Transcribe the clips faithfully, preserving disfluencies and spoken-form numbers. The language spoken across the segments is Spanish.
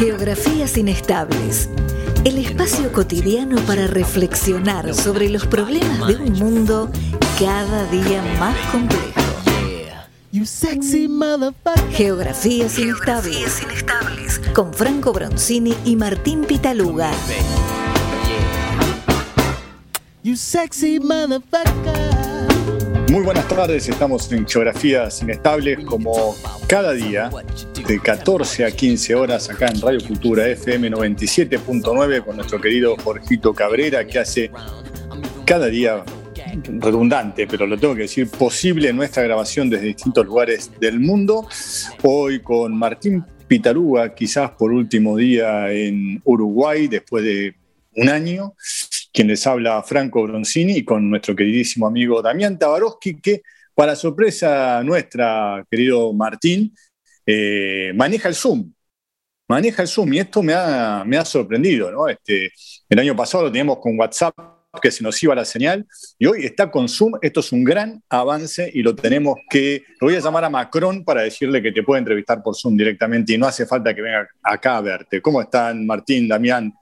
Geografías Inestables, el espacio cotidiano para reflexionar sobre los problemas de un mundo cada día más complejo. Geografías Inestables, con Franco Bronzini y Martín Pitaluga. You sexy motherfucker. Muy buenas tardes, estamos en Geografías Inestables como cada día de catorce a quince horas acá en Radio Cultura F M noventa y siete punto nueve con nuestro querido Jorgito Cabrera, que hace cada día, redundante, pero lo tengo que decir, posible nuestra grabación desde distintos lugares del mundo. Hoy con Martín Pitaluga, quizás por último día en Uruguay después de un año. Quien les habla, Franco Bronzini, y con nuestro queridísimo amigo Damián Tabarovsky, que para sorpresa nuestra, querido Martín, eh, maneja el Zoom. Maneja el Zoom y esto me ha, me ha sorprendido, ¿no? Este, el año pasado lo teníamos con WhatsApp, que se nos iba la señal, y hoy está con Zoom. Esto es un gran avance y lo tenemos que... Lo voy a llamar a Macron para decirle que te puede entrevistar por Zoom directamente y no hace falta que venga acá a verte. ¿Cómo están, Martín, Damián?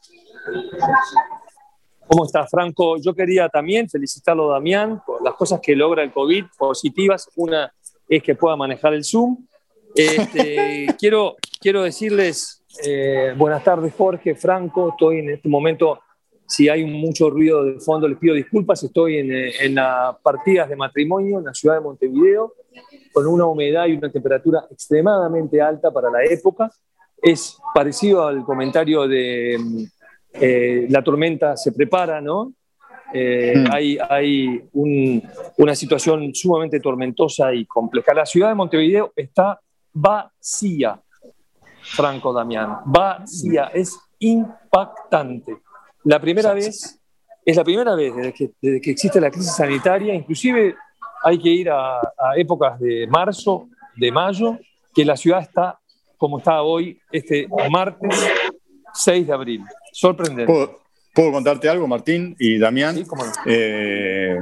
¿Cómo estás, Franco? Yo quería también felicitarlo, Damián, por las cosas que logra el COVID positivas. Una es que pueda manejar el Zoom. Este, quiero, quiero decirles eh, buenas tardes, Jorge, Franco. Estoy en este momento, si hay mucho ruido de fondo, les pido disculpas. Estoy en, en las partidas de matrimonio en la ciudad de Montevideo, con una humedad y una temperatura extremadamente alta para la época. Es parecido al comentario de... Eh, la tormenta se prepara, ¿no? Eh, mm. Hay, hay un, una situación sumamente tormentosa y compleja. La ciudad de Montevideo está vacía, Franco, Damián, vacía, es impactante. La primera vez, es la primera vez desde que, desde que existe la crisis sanitaria, inclusive hay que ir a, a épocas de marzo, de mayo, que la ciudad está como está hoy, este martes seis de abril. Sorprendente. ¿Puedo, ¿Puedo contarte algo, Martín y Damián? Sí, cómo no. Eh,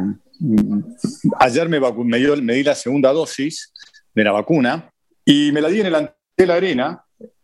ayer me, vacu- me, dio, me di la segunda dosis de la vacuna y me la di en el Antel Arena,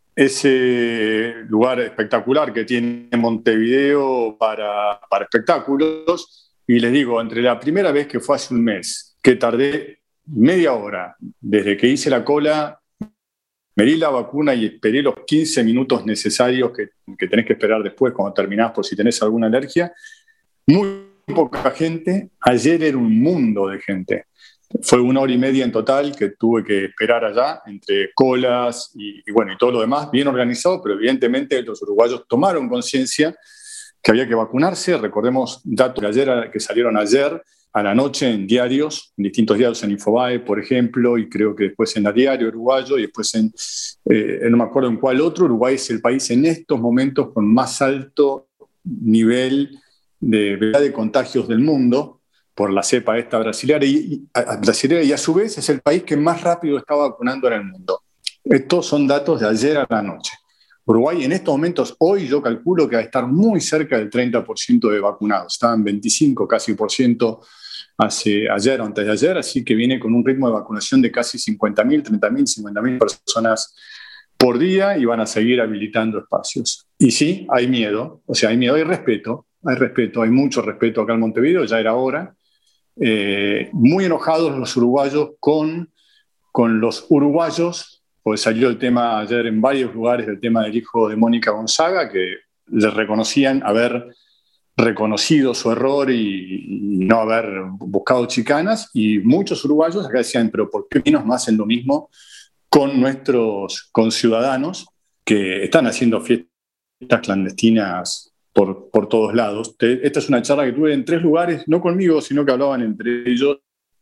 ese lugar espectacular que tiene Montevideo para, para espectáculos. Y les digo, entre la primera vez, que fue hace un mes, que tardé media hora desde que hice la cola, me di la vacuna y esperé los quince minutos necesarios que, que tenés que esperar después cuando terminás por si tenés alguna alergia. Muy poca gente. Ayer era un mundo de gente. Fue una hora y media en total que tuve que esperar allá, entre colas y, y bueno, y todo lo demás, bien organizado, pero evidentemente los uruguayos tomaron conciencia que había que vacunarse. Recordemos datos que, ayer, que salieron ayer a la noche en diarios, en distintos diarios, en Infobae, por ejemplo, y creo que después en la Diario Uruguayo, y después en, eh, no me acuerdo en cuál otro. Uruguay es el país en estos momentos con más alto nivel de, de contagios del mundo, por la cepa esta brasileña, y, y, a, brasileña, y a su vez es el país que más rápido está vacunando en el mundo. Estos son datos de ayer a la noche. Uruguay en estos momentos, hoy yo calculo que va a estar muy cerca del treinta por ciento de vacunados. Estaban veinticinco casi por ciento hace, ayer o antes de ayer, así que viene con un ritmo de vacunación de casi cincuenta mil, treinta mil, cincuenta mil personas por día y van a seguir habilitando espacios. Y sí, hay miedo, o sea, hay miedo, hay respeto, hay respeto, hay mucho respeto acá en Montevideo, ya era hora. Eh, muy enojados los uruguayos con, con los uruguayos, pues salió el tema ayer en varios lugares, el tema del hijo de Mónica Gonzaga, que le reconocían haber reconocido su error y, y no haber buscado chicanas, y muchos uruguayos acá decían, pero ¿por qué nos hacen lo mismo con nuestros conciudadanos que están haciendo fiestas clandestinas por, por todos lados? Te, esta es una charla que tuve en tres lugares, no conmigo, sino que hablaban entre ellos,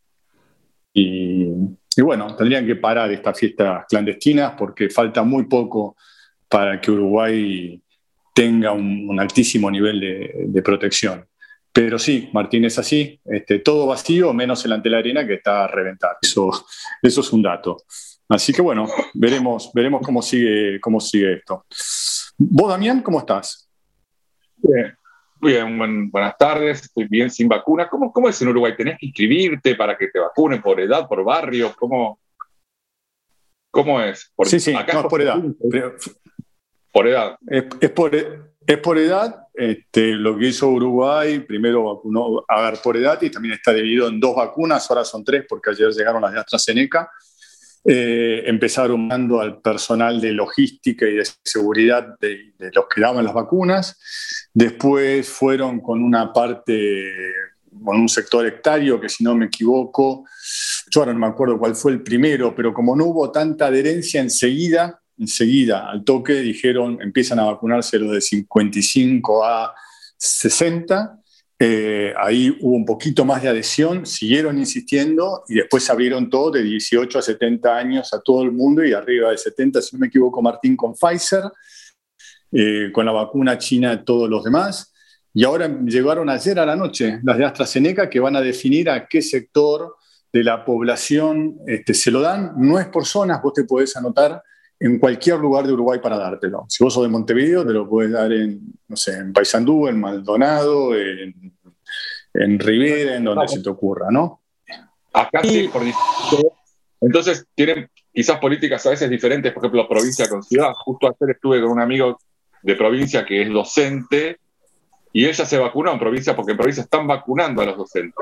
y, y bueno, tendrían que parar estas fiestas clandestinas porque falta muy poco para que Uruguay tenga un, un altísimo nivel de, de protección. Pero sí, Martín, es así, este, todo vacío, menos el Antel Arena, que está a reventar. Eso, eso es un dato. Así que bueno, veremos, veremos cómo sigue, cómo sigue esto. ¿Vos, Damián, cómo estás? Bien, bien, buen, buenas tardes, estoy bien sin vacuna. ¿Cómo, ¿Cómo es en Uruguay? ¿Tenés que inscribirte para que te vacunen por edad, por barrio? ¿Cómo, cómo es? Por, sí, sí, acá no es por edad. Pero, por edad. Es, es, por, es por edad. Este, lo que hizo Uruguay, primero vacunó, a ver, por edad, y también está dividido en dos vacunas, ahora son tres porque ayer llegaron las de AstraZeneca. Eh, empezaron dando al personal de logística y de seguridad de, de los que daban las vacunas. Después fueron con una parte, con un sector hectárea, que si no me equivoco, yo ahora no me acuerdo cuál fue el primero, pero como no hubo tanta adherencia enseguida, enseguida al toque dijeron empiezan a vacunarse los de cincuenta y cinco a sesenta. Eh, ahí hubo un poquito más de adhesión, siguieron insistiendo y después abrieron todo de dieciocho a setenta años a todo el mundo y arriba de setenta, si no me equivoco, Martín, con Pfizer, eh, con la vacuna china, todos los demás. Y ahora llegaron ayer a la noche las de AstraZeneca, que van a definir a qué sector de la población este, se lo dan. No es por zonas, vos te podés anotar en cualquier lugar de Uruguay para dártelo. Si vos sos de Montevideo, te lo podés dar en, no sé, en Paysandú, en Maldonado, en, en Rivera, en donde no. se te ocurra, ¿no? Acá sí, por entonces tienen quizás políticas a veces diferentes, por ejemplo, provincia con ciudad. Justo ayer estuve con un amigo de provincia que es docente y ella se vacunó en provincia porque en provincia están vacunando a los docentes.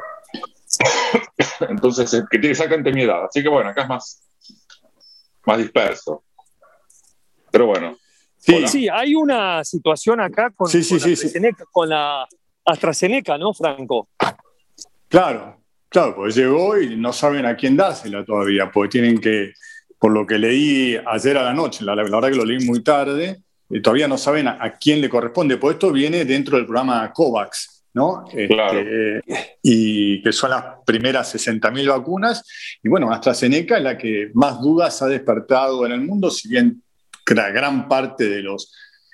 Entonces, que tiene exactamente mi edad. Así que bueno, acá es más, más disperso. Pero bueno. Sí, sí, hay una situación acá con, sí, sí, con, sí, la sí. con la AstraZeneca, ¿no, Franco? Claro, claro, pues llegó y no saben a quién dársela todavía, porque tienen que, por lo que leí ayer a la noche, la, la verdad que lo leí muy tarde, y todavía no saben a, a quién le corresponde, pues esto viene dentro del programa COVAX, ¿no? Claro. Este, y que son las primeras sesenta mil vacunas, y bueno, AstraZeneca es la que más dudas ha despertado en el mundo, si bien la gran parte de los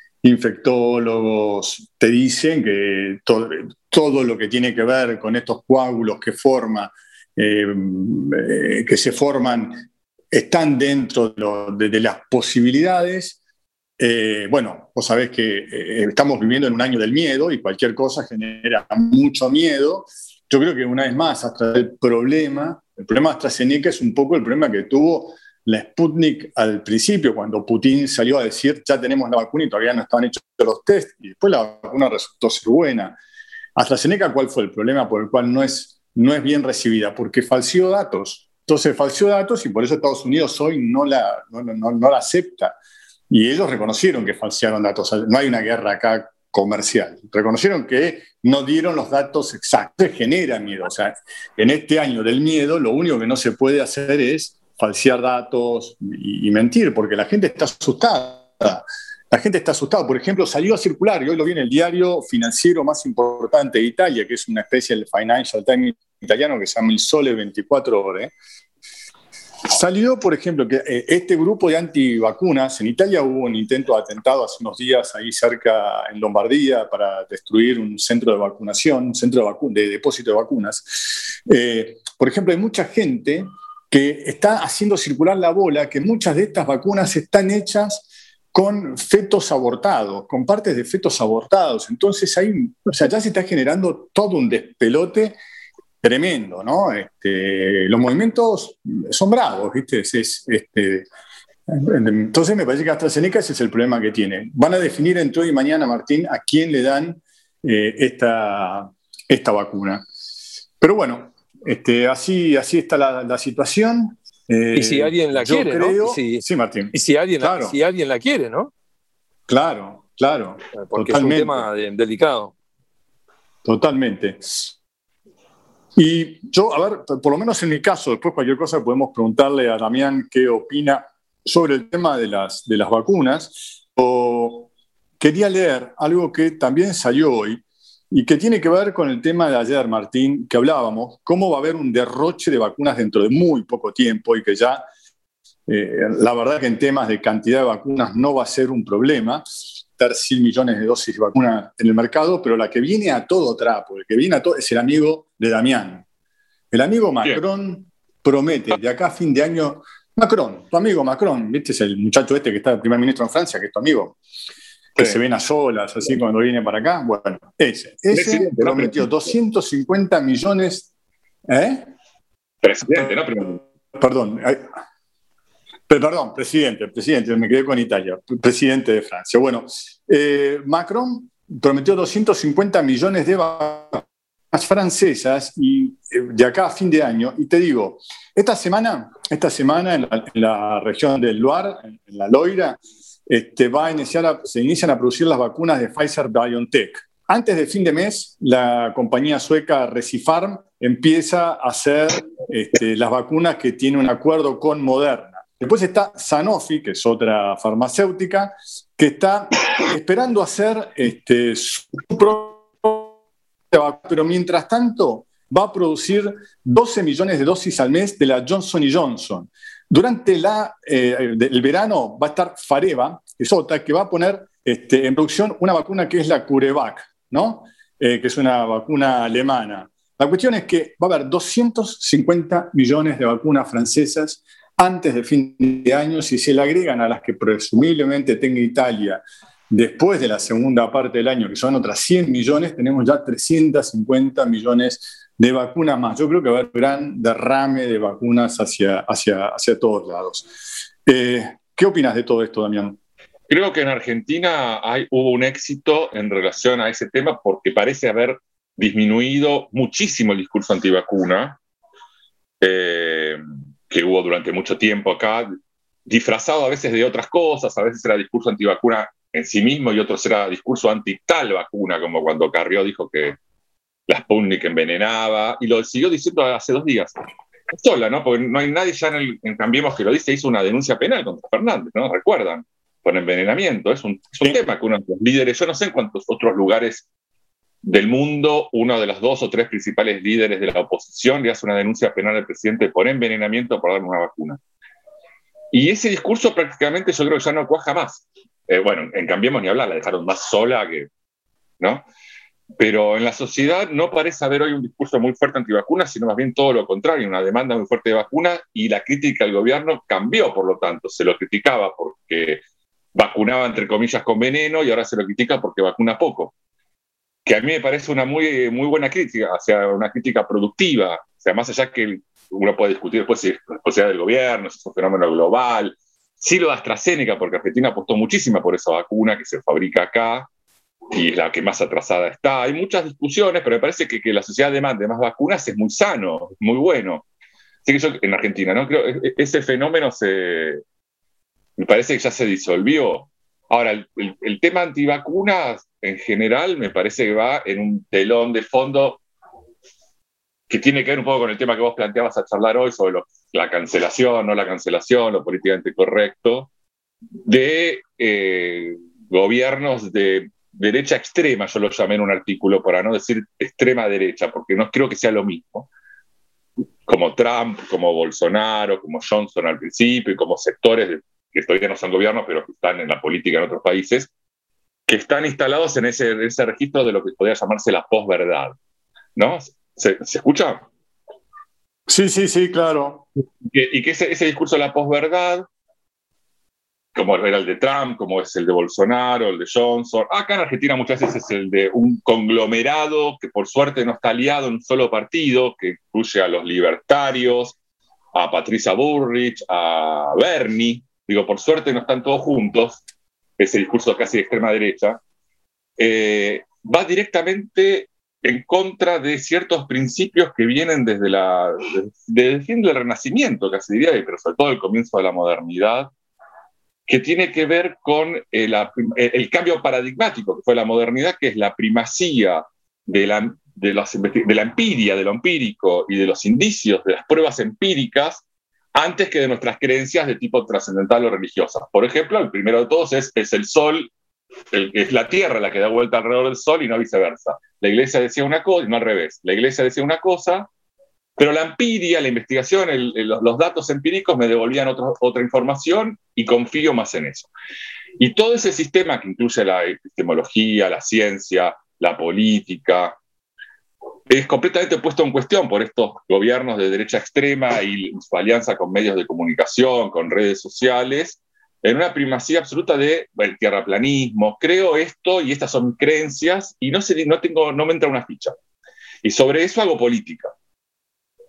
infectólogos te dicen que todo, todo lo que tiene que ver con estos coágulos que forma, eh, eh, que se forman, están dentro de, lo, de, de las posibilidades. Eh, bueno, vos sabés que eh, estamos viviendo en un año del miedo y cualquier cosa genera mucho miedo. Yo creo que una vez más, hasta el problema, el problema de AstraZeneca es un poco el problema que tuvo la Sputnik al principio, cuando Putin salió a decir ya tenemos la vacuna y todavía no estaban hechos los test, y después la vacuna resultó ser buena. AstraZeneca, ¿cuál fue el problema por el cual no es, no es bien recibida? Porque falseó datos. Entonces falseó datos y por eso Estados Unidos hoy no la, no, no, no la acepta. Y ellos reconocieron que falsearon datos. No hay una guerra acá comercial. Reconocieron que no dieron los datos exactos. Genera miedo. O sea, en este año del miedo, lo único que no se puede hacer es falsear datos y, y mentir, porque la gente está asustada. La gente está asustada. Por ejemplo, salió a circular, y hoy lo vi en el diario financiero más importante de Italia, que es una especie del Financial Times italiano que se llama Il Sole veinticuatro Ore. Salió, por ejemplo, que eh, este grupo de antivacunas, en Italia hubo un intento de atentado hace unos días ahí cerca en Lombardía para destruir un centro de vacunación, un centro de, vacu- de depósito de vacunas. Eh, por ejemplo, hay mucha gente que está haciendo circular la bola, que muchas de estas vacunas están hechas con fetos abortados, con partes de fetos abortados. Entonces ahí, o sea, ya se está generando todo un despelote tremendo, ¿no? Este, los movimientos son bravos, ¿viste? Es, es, este, entonces me parece que AstraZeneca ese es el problema que tiene. Van a definir entre hoy y mañana, Martín, a quién le dan eh, esta, esta vacuna. Pero bueno, Este, así, así está la, la situación. Eh, y si alguien la quiere, creo, ¿no? Y si, sí, Martín. Y si alguien, claro. la, si alguien la quiere, ¿no? Claro, claro. Porque totalmente. Es un tema de, delicado. Totalmente. Y yo, a ver, por lo menos en mi caso, después cualquier cosa podemos preguntarle a Damián qué opina sobre el tema de las, de las vacunas. O quería leer algo que también salió hoy, y que tiene que ver con el tema de ayer, Martín, que hablábamos, cómo va a haber un derroche de vacunas dentro de muy poco tiempo y que ya, eh, la verdad que en temas de cantidad de vacunas no va a ser un problema, estar cien millones de dosis de vacuna en el mercado, pero la que viene a todo trapo, el que viene a todo es el amigo de Damián. El amigo Macron Bien. promete de acá a fin de año, Macron, tu amigo Macron, ¿viste? Es el muchacho este que está el primer ministro en Francia, que es tu amigo. Que sí. Se ven a solas, así cuando viene para acá. Bueno, ese. Ese prometió doscientos cincuenta millones. ¿Eh? Presidente, ¿no? Pero... Perdón. Perdón, presidente, presidente, me quedé con Italia, presidente de Francia. Bueno, eh, Macron prometió doscientos cincuenta millones de vacunas francesas y eh, de acá a fin de año. Y te digo, esta semana, esta semana en la, en la región del Loire, en la Loira, este, va a iniciar a, se inician a producir las vacunas de Pfizer-BioNTech. Antes de fin de mes, la compañía sueca Recipharm empieza a hacer este, las vacunas que tiene un acuerdo con Moderna. Después está Sanofi, que es otra farmacéutica, que está esperando hacer este, su propia vacuna, pero mientras tanto va a producir doce millones de dosis al mes de la Johnson y Johnson. Durante la, eh, el verano va a estar Fareva, que es otra, que va a poner este, en producción una vacuna que es la CureVac, ¿no? eh, que es una vacuna alemana. La cuestión es que va a haber doscientos cincuenta millones de vacunas francesas antes de fin de año. Si se le agregan a las que presumiblemente tenga Italia después de la segunda parte del año, que son otras cien millones, tenemos ya trescientos cincuenta millones de vacunas más. Yo creo que va a haber un gran derrame de vacunas hacia, hacia, hacia todos lados. Eh, ¿Qué opinas de todo esto, Damián? Creo que en Argentina hay, hubo un éxito en relación a ese tema porque parece haber disminuido muchísimo el discurso antivacuna eh, que hubo durante mucho tiempo acá, disfrazado a veces de otras cosas. A veces era discurso antivacuna en sí mismo y otros era discurso anti-tal vacuna, como cuando Carrió dijo que la Sputnik envenenaba, y lo siguió diciendo hace dos días. Sola, ¿no? Porque no hay nadie ya en, el, en Cambiemos que lo dice, hizo una denuncia penal contra Fernández, ¿no? ¿Recuerdan? Por envenenamiento. Es un, es un sí. tema que uno de los líderes, yo no sé en cuántos otros lugares del mundo, uno de los dos o tres principales líderes de la oposición le hace una denuncia penal al presidente por envenenamiento por darle una vacuna. Y ese discurso prácticamente yo creo que ya no cuaja más. Eh, bueno, en Cambiemos ni hablar, la dejaron más sola que, ¿no? Pero en la sociedad no parece haber hoy un discurso muy fuerte antivacunas, sino más bien todo lo contrario, una demanda muy fuerte de vacunas, y la crítica al gobierno cambió, por lo tanto. Se lo criticaba porque vacunaba, entre comillas, con veneno, y ahora se lo critica porque vacuna poco. Que a mí me parece una muy, muy buena crítica, o sea, una crítica productiva. O sea, más allá que uno puede discutir después si es responsabilidad del gobierno, si es un fenómeno global. Sí, lo de AstraZeneca, porque Argentina apostó muchísima por esa vacuna que se fabrica acá, y es la que más atrasada está. Hay muchas discusiones, pero me parece que, que la sociedad demande más vacunas es muy sano, es muy bueno. Así que yo, en Argentina, ¿no? Creo que ese fenómeno se, me parece que ya se disolvió. Ahora, el, el, el tema antivacunas, en general, me parece que va en un telón de fondo que tiene que ver un poco con el tema que vos planteabas a charlar hoy sobre lo, la cancelación, no la cancelación, lo políticamente correcto, de eh, gobiernos de derecha extrema, yo lo llamé en un artículo, para no decir extrema derecha, porque no creo que sea lo mismo, como Trump, como Bolsonaro, como Johnson al principio, y como sectores de, que todavía no son gobiernos, pero que están en la política en otros países, que están instalados en ese, en ese registro de lo que podría llamarse la posverdad, ¿no? ¿Se, ¿se escucha? Sí, sí, sí, claro. Que, y que ese, ese discurso de la posverdad, como era el de Trump, como es el de Bolsonaro, el de Johnson. Acá en Argentina muchas veces es el de un conglomerado que por suerte no está aliado en un solo partido, que incluye a los libertarios, a Patricia Bullrich, a Bernie. Digo, por suerte no están todos juntos, ese discurso casi de extrema derecha. Eh, va directamente en contra de ciertos principios que vienen desde, la, desde el fin del Renacimiento, casi diría, pero sobre todo el comienzo de la modernidad, que tiene que ver con el, el cambio paradigmático que fue la modernidad, que es la primacía de la, de, los, de la empiria, de lo empírico y de los indicios, de las pruebas empíricas, antes que de nuestras creencias de tipo trascendental o religiosas. Por ejemplo, el primero de todos es, es el sol, el, es la Tierra la que da vuelta alrededor del Sol y no viceversa. La Iglesia decía una cosa y no al revés. La Iglesia decía una cosa, pero la empiria, la investigación, el, el, los datos empíricos me devolvían otro, otra información y confío más en eso. Y todo ese sistema que incluye la epistemología, la ciencia, la política, es completamente puesto en cuestión por estos gobiernos de derecha extrema y su alianza con medios de comunicación, con redes sociales, en una primacía absoluta de el tierraplanismo. Creo esto y estas son mis creencias y no, sé, no, tengo, no me entra una ficha. Y sobre eso hago política.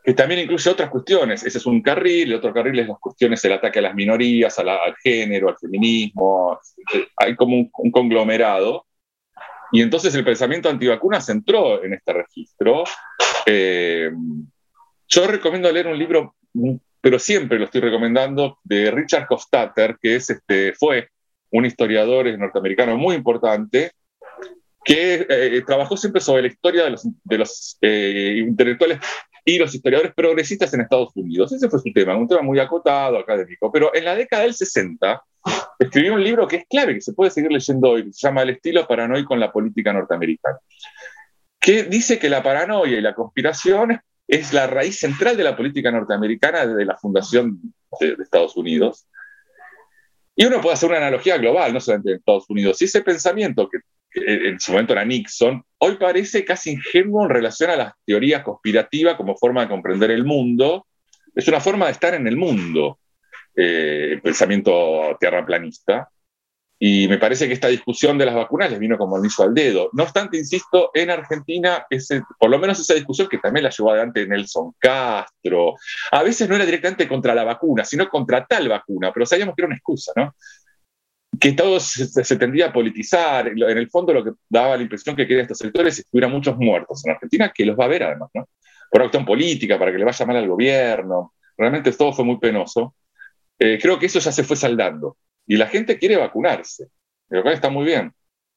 que también incluye otras cuestiones. Ese es un carril, el otro carril es las cuestiones del ataque a las minorías, a la, al género, al feminismo. Hay como un, un conglomerado. Y entonces el pensamiento antivacunas entró en este registro. Eh, yo recomiendo leer un libro, pero siempre lo estoy recomendando, de Richard Hofstadter, que es, este, fue un historiador norteamericano muy importante, que eh, trabajó siempre sobre la historia de los, de los eh, intelectuales y los historiadores progresistas en Estados Unidos. Ese fue su tema, un tema muy acotado, académico. Pero en la década del sesenta escribió un libro que es clave, que se puede seguir leyendo hoy, que se llama El estilo paranoico en la política norteamericana, que dice que la paranoia y la conspiración es la raíz central de la política norteamericana desde la fundación de, de Estados Unidos. Y uno puede hacer una analogía global, no solamente en Estados Unidos. Y ese pensamiento, que, que en su momento era Nixon, hoy parece casi ingenuo en relación a las teorías conspirativas como forma de comprender el mundo. Es una forma de estar en el mundo, eh, el pensamiento tierraplanista. Y me parece que esta discusión de las vacunas les vino como anillo al dedo. No obstante, insisto, en Argentina, ese, por lo menos esa discusión que también la llevó adelante Nelson Castro, a veces no era directamente contra la vacuna, sino contra tal vacuna, pero sabíamos que era una excusa, ¿no? Que todo se, se tendía a politizar. En el fondo lo que daba la impresión que querían estos sectores es que hubiera muchos muertos en Argentina, que los va a haber además, ¿no? Por acción política, para que le vaya mal al gobierno. Realmente todo fue muy penoso. Eh, creo que eso ya se fue saldando. Y la gente quiere vacunarse, lo cual está muy bien.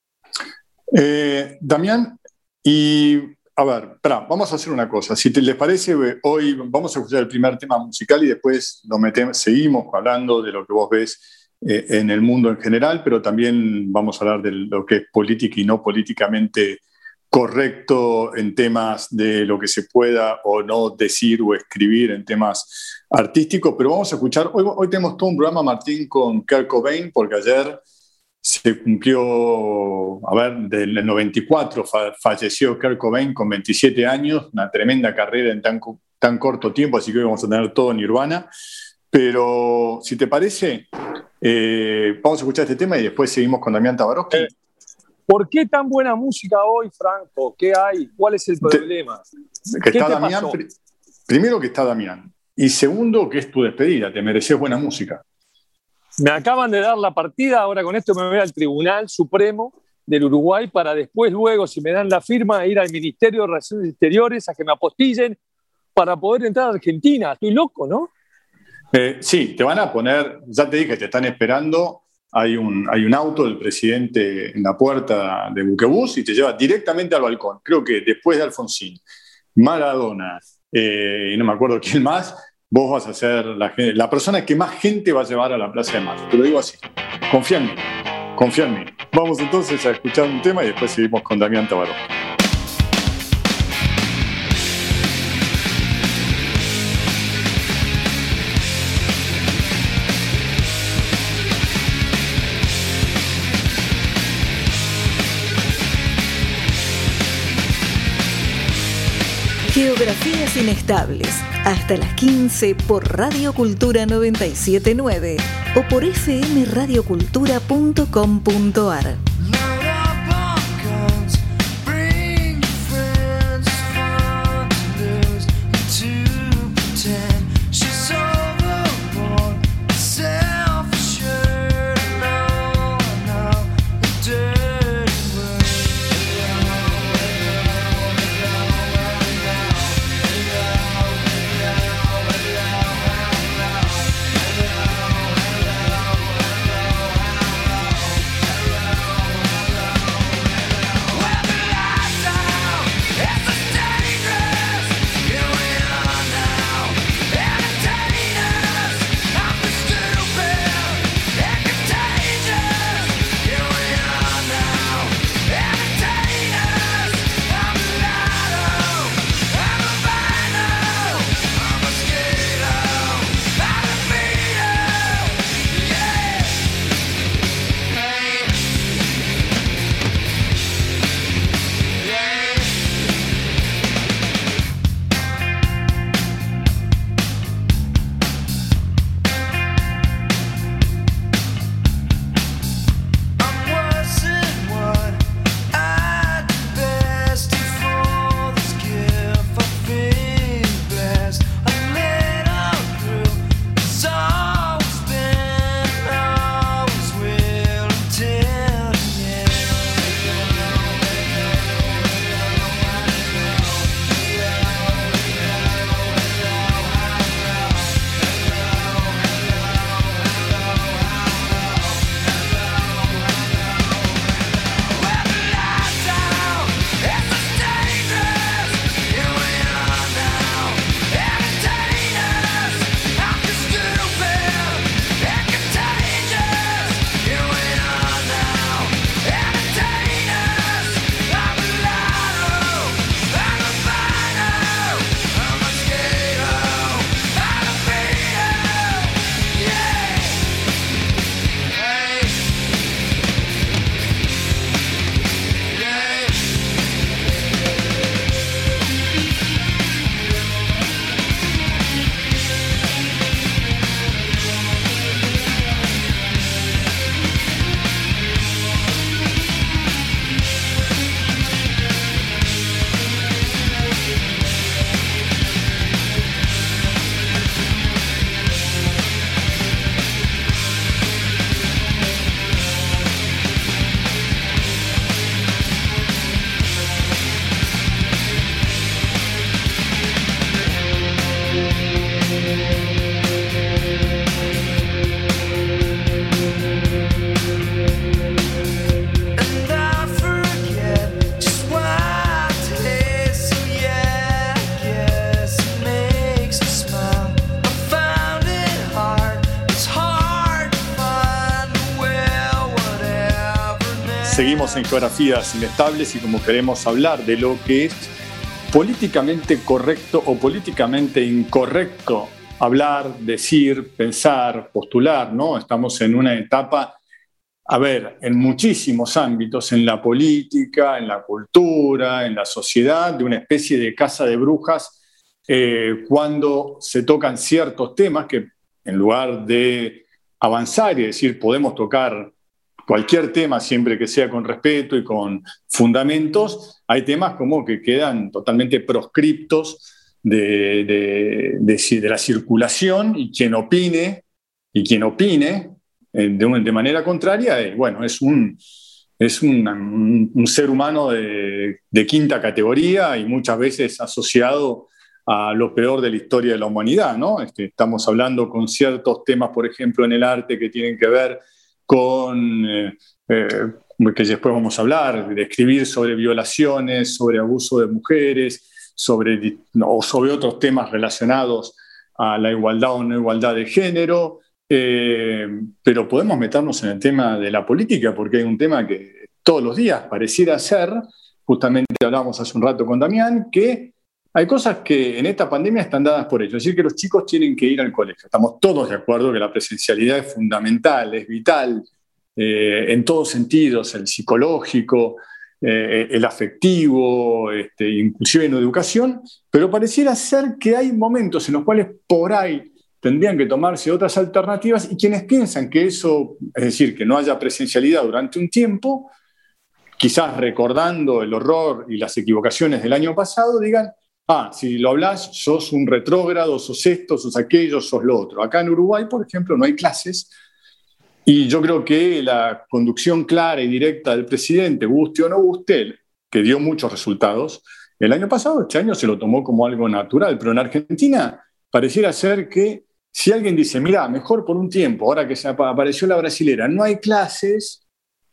Eh, Damián, y a ver, espera, vamos a hacer una cosa. Si te, les parece, hoy vamos a escuchar el primer tema musical y después lo metemos, seguimos hablando de lo que vos ves eh, en el mundo en general, pero también vamos a hablar de lo que es política y no políticamente correcto en temas de lo que se pueda o no decir o escribir en temas artísticos, pero vamos a escuchar, hoy, hoy tenemos todo un programa, Martín, con Kurt Cobain, porque ayer se cumplió, a ver, del noventa y cuatro fa- falleció Kurt Cobain con veintisiete años, una tremenda carrera en tan, tan corto tiempo, así que hoy vamos a tener todo Nirvana, pero si te parece, eh, vamos a escuchar este tema y después seguimos con Damián Tabarovsky. Eh. ¿Por qué tan buena música hoy, Franco? ¿Qué hay? ¿Cuál es el problema? Que está Damián, pr- primero que está Damián, y segundo que es tu despedida, te mereces buena música. Me acaban de dar la partida, ahora con esto me voy al Tribunal Supremo del Uruguay para después, luego, si me dan la firma, ir al Ministerio de Relaciones Exteriores a que me apostillen para poder entrar a Argentina. Estoy loco, ¿no? Eh, sí, te van a poner, ya te dije, te están esperando. Hay un, hay un auto del presidente en la puerta de Buquebús y te lleva directamente al balcón. Creo que después de Alfonsín, Maradona, eh, y no me acuerdo quién más, vos vas a ser la, la persona que más gente va a llevar a la Plaza de Mayo. Te lo digo así. Confía en mí. Confía en mí. Vamos entonces a escuchar un tema y después seguimos con Damián Tabarovsky. Geografías inestables, hasta las quince por Radio Cultura noventa y siete punto nueve o por f m radio cultura punto com punto a r. Seguimos en Geografías Inestables y como queremos hablar de lo que es políticamente correcto o políticamente incorrecto hablar, decir, pensar, postular, ¿no? Estamos en una etapa, a ver, en muchísimos ámbitos, en la política, en la cultura, en la sociedad, de una especie de caza de brujas, eh, cuando se tocan ciertos temas que en lugar de avanzar y decir podemos tocar cualquier tema siempre que sea con respeto y con fundamentos, hay temas como que quedan totalmente proscriptos de, de, de, de la circulación, y quien opine, y quien opine eh, de, un, de manera contraria, eh, bueno, es un, es un, un, un ser humano de, de quinta categoría y muchas veces asociado a lo peor de la historia de la humanidad, ¿no? Este, estamos hablando con ciertos temas, por ejemplo, en el arte que tienen que ver con, eh, eh, que después vamos a hablar, de escribir sobre violaciones, sobre abuso de mujeres, sobre, o sobre otros temas relacionados a la igualdad o no igualdad de género, eh, pero podemos meternos en el tema de la política, porque hay un tema que todos los días pareciera ser, justamente hablábamos hace un rato con Damián, que hay cosas que en esta pandemia están dadas por hecho, es decir, que los chicos tienen que ir al colegio. Estamos todos de acuerdo que la presencialidad es fundamental, es vital, eh, en todos sentidos, el psicológico, eh, el afectivo, este, inclusive en educación, pero pareciera ser que hay momentos en los cuales por ahí tendrían que tomarse otras alternativas, y quienes piensan que eso, es decir, que no haya presencialidad durante un tiempo, quizás recordando el horror y las equivocaciones del año pasado, digan: ah, si lo hablas, sos un retrógrado, sos esto, sos aquello, sos lo otro. Acá en Uruguay, por ejemplo, no hay clases, y yo creo que la conducción clara y directa del presidente, guste o no guste, que dio muchos resultados, el año pasado, este año se lo tomó como algo natural, pero en Argentina pareciera ser que si alguien dice, mira, mejor por un tiempo, ahora que se apareció la brasilera, no hay clases,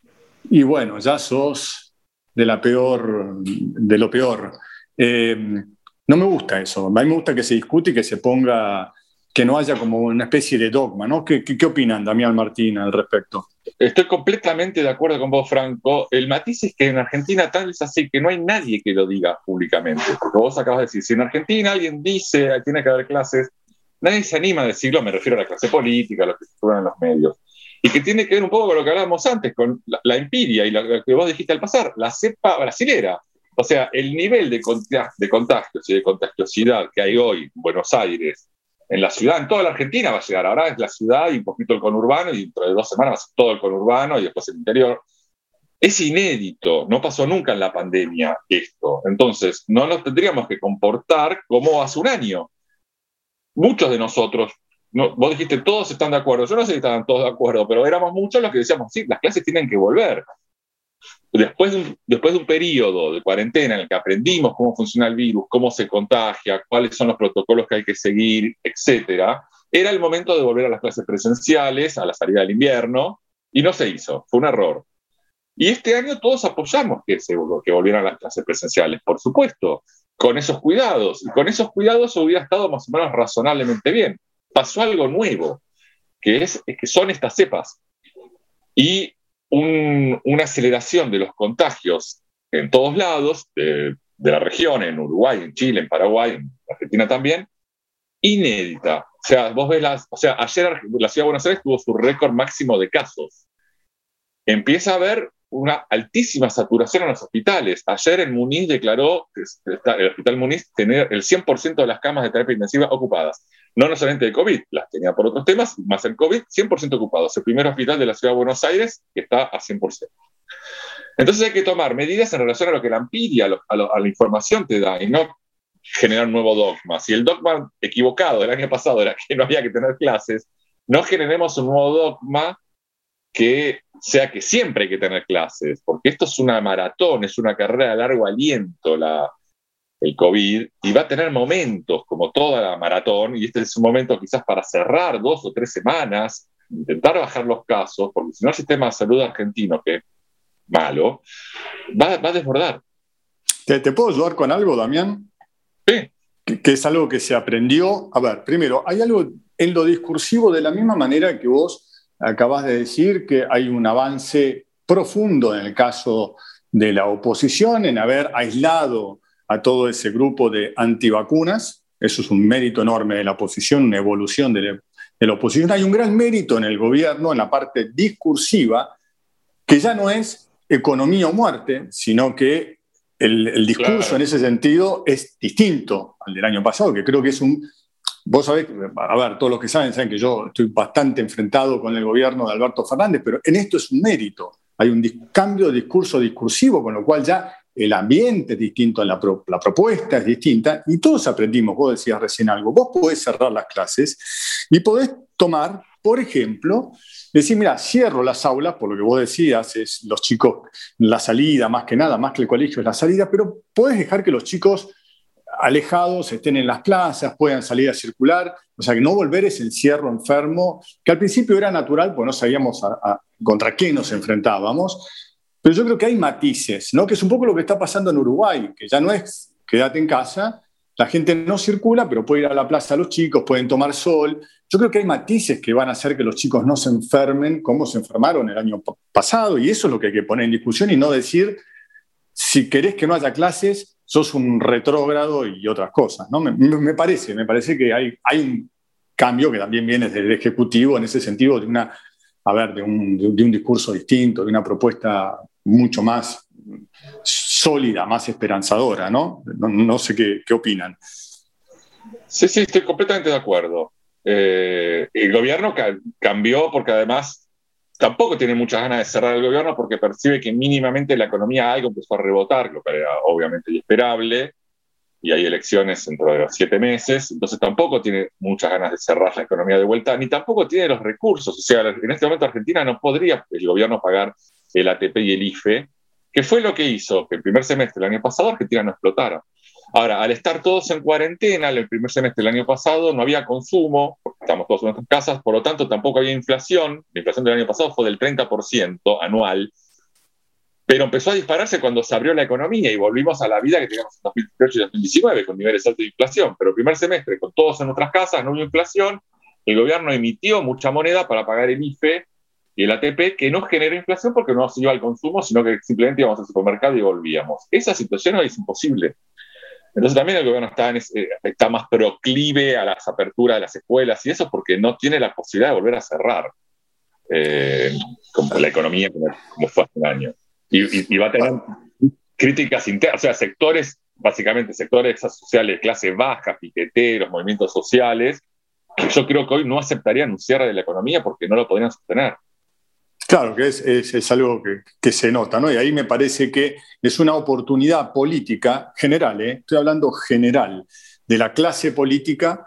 y bueno, ya sos de la peor, de lo peor. Eh, No me gusta eso. A mí me gusta que se discute y que se ponga, que no haya como una especie de dogma, ¿no? ¿Qué, qué, qué opinan, Damián Martín, al respecto? Estoy completamente de acuerdo con vos, Franco. El matiz es que en Argentina tal es así que no hay nadie que lo diga públicamente. Porque vos acabas de decir, si en Argentina alguien dice que tiene que haber clases, nadie se anima a decirlo, me refiero a la clase política, a lo que se suben en los medios. Y que tiene que ver un poco con lo que hablábamos antes, con la, la empiria y lo, lo que vos dijiste al pasar, la cepa brasilera. O sea, el nivel de, contag- de contagios y de contagiosidad que hay hoy en Buenos Aires, en la ciudad, en toda la Argentina va a llegar. Ahora es la ciudad y un poquito el conurbano, y dentro de dos semanas va a ser todo el conurbano y después el interior. Es inédito, no pasó nunca en la pandemia esto. Entonces, no nos tendríamos que comportar como hace un año. Muchos de nosotros, no, vos dijiste, todos están de acuerdo. Yo no sé si estaban todos de acuerdo, pero éramos muchos los que decíamos, sí, las clases tienen que volver. Después de, un, después de un periodo de cuarentena en el que aprendimos cómo funciona el virus, cómo se contagia, cuáles son los protocolos que hay que seguir, etcétera, era el momento de volver a las clases presenciales, a la salida del invierno, y no se hizo, fue un error. Y este año todos apoyamos que, se, que volvieran a las clases presenciales, por supuesto, con esos cuidados, y con esos cuidados hubiera estado más o menos razonablemente bien. Pasó algo nuevo, que, es, es que son estas cepas. Y Un, una aceleración de los contagios en todos lados, de, de la región, en Uruguay, en Chile, en Paraguay, en Argentina también, inédita. O sea, vos ves las, o sea, ayer la Ciudad de Buenos Aires tuvo su récord máximo de casos. Empieza a haber una altísima saturación en los hospitales. Ayer el Muniz declaró, el Hospital Muniz, tener el cien por ciento de las camas de terapia intensiva ocupadas. No solamente de COVID, las tenía por otros temas, más el COVID, cien por ciento ocupados. El primer hospital de la Ciudad de Buenos Aires que está a cien por ciento. Entonces hay que tomar medidas en relación a lo que la empiria, a, lo, a, lo, a la información te da, y no generar un nuevo dogma. Si el dogma equivocado del año pasado era que no había que tener clases, no generemos un nuevo dogma que sea que siempre hay que tener clases, porque esto es una maratón, es una carrera de largo aliento, la, el COVID, y va a tener momentos como toda la maratón, y este es un momento quizás para cerrar dos o tres semanas, intentar bajar los casos, porque si no el sistema de salud argentino, que es malo, va, va a desbordar. ¿Te, ¿Te puedo ayudar con algo, Damián? Sí. Que, que es algo que se aprendió. A ver, primero, hay algo en lo discursivo, de la misma manera que vos acabas de decir que hay un avance profundo en el caso de la oposición, en haber aislado a todo ese grupo de antivacunas. Eso es un mérito enorme de la oposición, una evolución de la, de la oposición. Hay un gran mérito en el gobierno, en la parte discursiva, que ya no es economía o muerte, sino que el, el discurso claro. en ese sentido es distinto al del año pasado, que creo que es un... Vos sabés, a ver, todos los que saben, saben que yo estoy bastante enfrentado con el gobierno de Alberto Fernández, pero en esto es un mérito. Hay un cambio de discurso discursivo, con lo cual ya el ambiente es distinto, la, pro, la propuesta es distinta, y todos aprendimos, vos decías recién algo, vos podés cerrar las clases y podés tomar, por ejemplo, decir, mira, cierro las aulas, por lo que vos decías, es los chicos, la salida, más que nada, más que el colegio es la salida, pero podés dejar que los chicos alejados estén en las plazas, puedan salir a circular, o sea que no volver ese encierro enfermo, que al principio era natural, porque no sabíamos a, a, contra qué nos enfrentábamos, pero yo creo que hay matices, ¿no? Que es un poco lo que está pasando en Uruguay, que ya no es quédate en casa, la gente no circula, pero puede ir a la plaza los chicos, pueden tomar sol. Yo creo que hay matices que van a hacer que los chicos no se enfermen como se enfermaron el año pasado, y eso es lo que hay que poner en discusión y no decir, si querés que no haya clases, sos un retrógrado y otras cosas, ¿no? Me, me parece, me parece que hay, hay un cambio que también viene desde el Ejecutivo en ese sentido de una, a ver, de un, de un discurso distinto, de una propuesta mucho más sólida, más esperanzadora, ¿no? No, no sé qué, qué opinan. Sí, sí, estoy completamente de acuerdo. Eh, el gobierno ca- cambió porque además tampoco tiene muchas ganas de cerrar el gobierno porque percibe que mínimamente la economía algo empezó a rebotar, lo que era obviamente inesperable, y hay elecciones dentro de los siete meses, entonces tampoco tiene muchas ganas de cerrar la economía de vuelta, ni tampoco tiene los recursos. O sea, en este momento Argentina no podría el gobierno pagar el A T P y el I F E, que fue lo que hizo que el primer semestre del año pasado Argentina no explotara. Ahora, al estar todos en cuarentena, el primer semestre del año pasado no había consumo, porque estamos todos en nuestras casas, por lo tanto tampoco había inflación. La inflación del año pasado fue del treinta por ciento anual, pero empezó a dispararse cuando se abrió la economía y volvimos a la vida que teníamos en dos mil dieciocho y dos mil diecinueve, con niveles altos de inflación. Pero el primer semestre, con todos en nuestras casas, no hubo inflación, el gobierno emitió mucha moneda para pagar el I F E y el A T P, que no generó inflación porque no se iba al consumo, sino que simplemente íbamos al supermercado y volvíamos. Esa situación hoy es imposible. Entonces también el gobierno está, en ese, está más proclive a las aperturas de las escuelas y eso porque no tiene la posibilidad de volver a cerrar eh, como la economía como, como fue hace un año. Y, y, y va a tener críticas internas, o sea, sectores, básicamente sectores sociales, clase baja, piqueteros, movimientos sociales, que yo creo que hoy no aceptarían un cierre de la economía porque no lo podrían sostener. Claro, que es, es, es algo que, que se nota, ¿no? Y ahí me parece que es una oportunidad política general, ¿eh? Estoy hablando general, de la clase política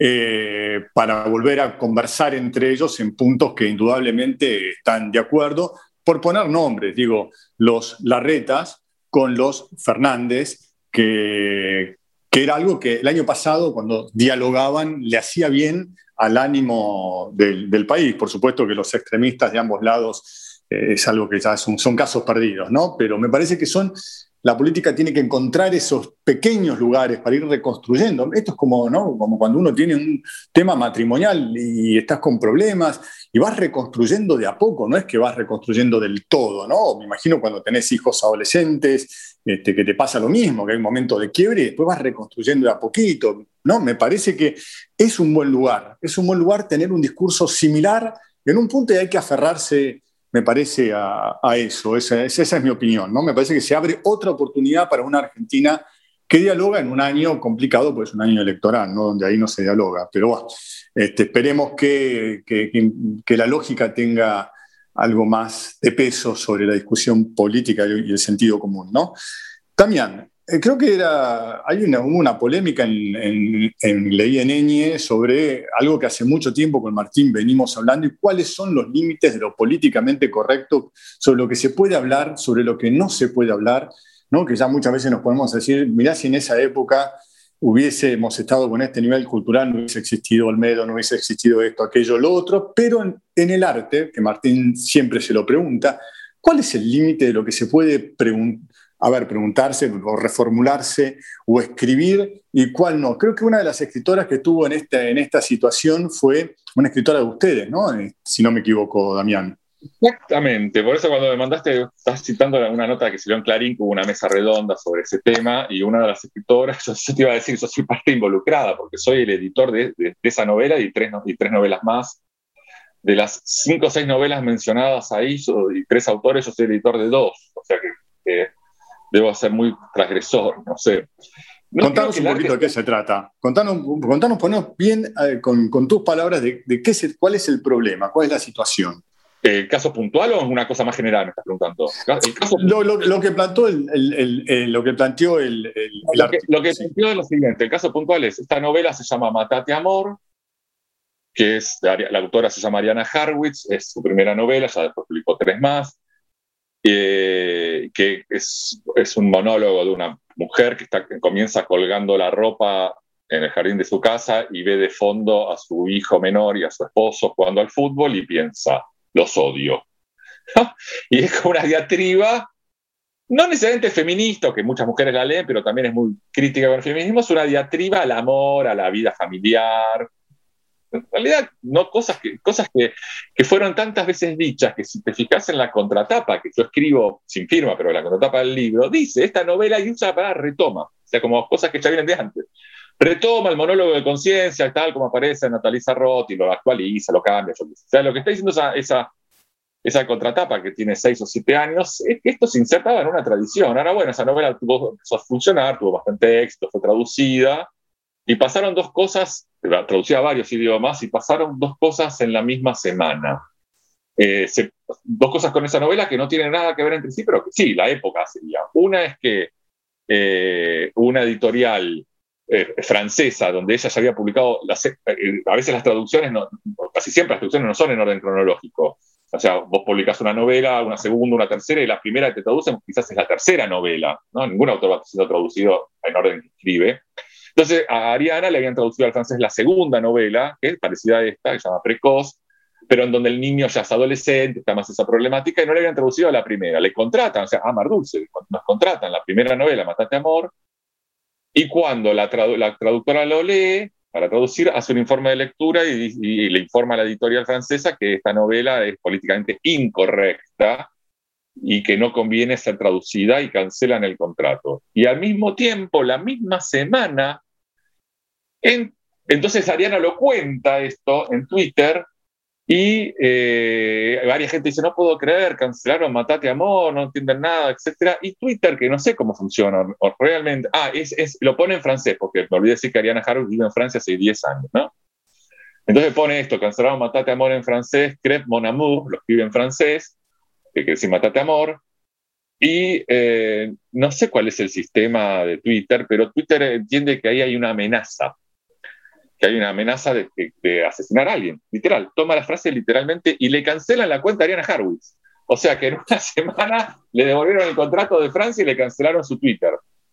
eh, para volver a conversar entre ellos en puntos que indudablemente están de acuerdo. Por poner nombres, digo, los Larretas con los Fernández, que, que era algo que el año pasado, cuando dialogaban, le hacía bien al ánimo del, del país. Por supuesto que los extremistas de ambos lados eh, es algo que ya son, son casos perdidos, ¿no? Pero me parece que son, la política tiene que encontrar esos pequeños lugares para ir reconstruyendo. Esto es como, ¿no? Como cuando uno tiene un tema matrimonial y estás con problemas y vas reconstruyendo de a poco, no es que vas reconstruyendo del todo, ¿no? Me imagino cuando tenés hijos adolescentes, este, que te pasa lo mismo, que hay un momento de quiebre y después vas reconstruyendo de a poquito, ¿no? Me parece que es un buen lugar, es un buen lugar tener un discurso similar en un punto y hay que aferrarse, me parece, a, a eso, esa, esa es mi opinión, ¿no? Me parece que se abre otra oportunidad para una Argentina que dialoga en un año complicado, pues es un año electoral, ¿no? Donde ahí no se dialoga, pero bueno, este, esperemos que, que, que, que la lógica tenga algo más de peso sobre la discusión política y el sentido común, ¿no? Damián, eh, creo que era, hay una, una polémica en, en, en Leí en Eñe sobre algo que hace mucho tiempo con Martín venimos hablando y cuáles son los límites de lo políticamente correcto, sobre lo que se puede hablar, sobre lo que no se puede hablar, ¿no? Que ya muchas veces nos podemos decir, mirá si en esa época hubiésemos estado con este nivel cultural, no hubiese existido Olmedo, no hubiese existido esto, aquello, lo otro, pero en, en el arte, que Martín siempre se lo pregunta, ¿cuál es el límite de lo que se puede preguntar? A ver, preguntarse o reformularse o escribir y cuál no. Creo que una de las escritoras que estuvo en esta, en esta situación fue una escritora de ustedes, ¿no? Si no me equivoco, Damián. Exactamente, por eso cuando me mandaste, estás citando una nota que salió en Clarín, que hubo una mesa redonda sobre ese tema, y una de las escritoras, yo, yo te iba a decir, yo soy parte involucrada, porque soy el editor de, de, de esa novela y tres, y tres novelas más. De las cinco o seis novelas mencionadas ahí, yo, y tres autores, yo soy editor de dos, o sea que, que debo ser muy transgresor, no sé. No contanos un poquito de qué se trata. Contanos, contanos ponos bien eh, con, con tus palabras de, de qué se, cuál es el problema, cuál es la situación. ¿El caso puntual o es una cosa más general, me estás preguntando? El caso lo, lo, lo que planteó el, el, el, el, lo que planteó el, el, el lo artículo. Que, lo que sí. planteó es lo siguiente. El caso puntual es, esta novela se llama Matate Amor, que es, la autora se llama Ariana Harwitz, es su primera novela, ya después publicó tres más, eh, que es, es un monólogo de una mujer que, está, que comienza colgando la ropa en el jardín de su casa y ve de fondo a su hijo menor y a su esposo jugando al fútbol y piensa, los odio. Y es como una diatriba, no necesariamente feminista, que muchas mujeres la leen, pero también es muy crítica con el feminismo, es una diatriba al amor, a la vida familiar. En realidad, no, cosas, que, cosas que, que fueron tantas veces dichas que si te fijas en la contratapa, que yo escribo sin firma, pero la contratapa del libro, dice esta novela y usa para retoma, o sea, como cosas que ya vienen de antes. Retoma el monólogo de conciencia, tal como aparece en Nathalie Sarraute, y lo actualiza, lo cambia. Yo, o sea, lo que está diciendo esa, esa, esa contratapa, que tiene seis o siete años, es que esto se insertaba en una tradición. Ahora, bueno, esa novela tuvo, empezó a funcionar, tuvo bastante éxito, fue traducida, y pasaron dos cosas, traducida a varios idiomas, y pasaron dos cosas en la misma semana. Eh, se, dos cosas con esa novela que no tienen nada que ver entre sí, pero que sí, la época sería. Una es que eh, una editorial eh, francesa, donde ella ya había publicado, las, eh, a veces las traducciones, no, casi siempre las traducciones no son en orden cronológico. O sea, vos publicás una novela, una segunda, una tercera, y la primera que te traducen quizás es la tercera novela, ¿no? Ningún autor va siendo traducido en orden que escribe. Entonces, a Ariana le habían traducido al francés la segunda novela, que es parecida a esta, que se llama Precoz, pero en donde el niño ya es adolescente, está más esa problemática, y no le habían traducido a la primera. Le contratan, o sea, a Mar Dulce, nos contratan la primera novela, Matate Amor, y cuando la, tradu la traductora lo lee, para traducir, hace un informe de lectura y, y, y le informa a la editorial francesa que esta novela es políticamente incorrecta y que no conviene ser traducida y cancelan el contrato. Y al mismo tiempo, la misma semana, en, entonces Ariana lo cuenta esto en Twitter y eh, varias gente dice, no puedo creer, cancelaron Matate Amor, no entienden nada, etcétera. Y Twitter, que no sé cómo funciona, o realmente, ah, es, es, lo pone en francés, porque me olvidé decir que Ariana Harwitz vive en Francia hace diez años, ¿no? Entonces pone esto, cancelaron Matate Amor en francés, Crêpe Mon Amour, lo escribe en francés, que quiere decir Matate Amor, y eh, no sé cuál es el sistema de Twitter, pero Twitter entiende que ahí hay una amenaza, que hay una amenaza de, de, de asesinar a alguien, literal, toma la frase literalmente y le cancelan la cuenta a Ariana Harwitz. O sea que en una semana le devolvieron el contrato de Francia y le cancelaron su Twitter.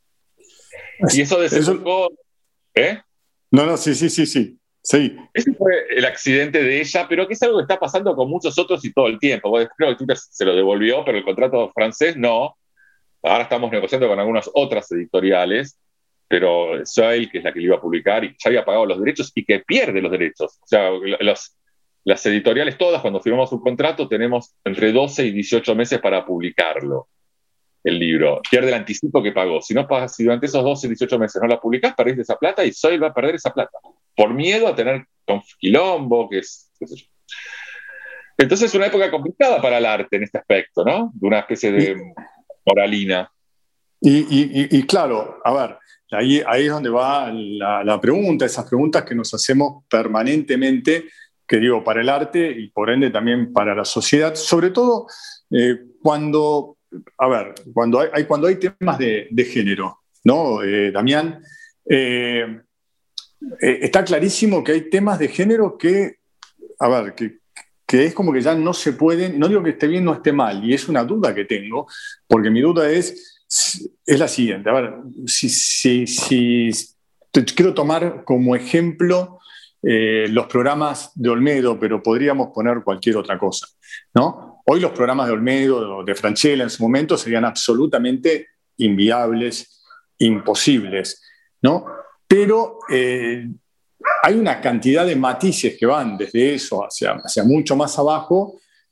Y eso desembocó... ¿Eh? No, no, sí, sí, sí, sí. Sí. Ese fue el accidente de ella, pero que es algo que está pasando con muchos otros y todo el tiempo. Bueno, creo que Twitter se lo devolvió, pero el contrato francés no. Ahora estamos negociando con algunas otras editoriales, pero Soil, que es la que le iba a publicar y que ya había pagado los derechos y que pierde los derechos. O sea, los, las editoriales todas, cuando firmamos un contrato, tenemos entre doce y dieciocho meses para publicarlo, el libro. Pierde el anticipo que pagó. Si no pagas, si durante esos doce, dieciocho meses no la publicás, perdés esa plata y Soil va a perder esa plata. Por miedo a tener quilombo, que es, qué sé yo. Entonces es una época complicada para el arte en este aspecto, ¿no? De una especie de moralina. Y, y, y, y claro, a ver, ahí, ahí es donde va la, la pregunta, esas preguntas que nos hacemos permanentemente, que digo, para el arte y por ende también para la sociedad, sobre todo eh, cuando, a ver, cuando hay, cuando hay temas de, de género, ¿no, eh, Damián? Eh, eh, está clarísimo que hay temas de género que, a ver, que, que es como que ya no se pueden, no digo que esté bien, no esté mal, y es una duda que tengo, porque mi duda es, es la siguiente, a ver, si, si, si te quiero tomar como ejemplo eh, los programas de Olmedo, pero podríamos poner cualquier otra cosa, ¿no? Hoy los programas de Olmedo, de Francella en su momento, serían absolutamente inviables, imposibles, ¿no? Pero eh, hay una cantidad de matices que van desde eso hacia, hacia mucho más abajo,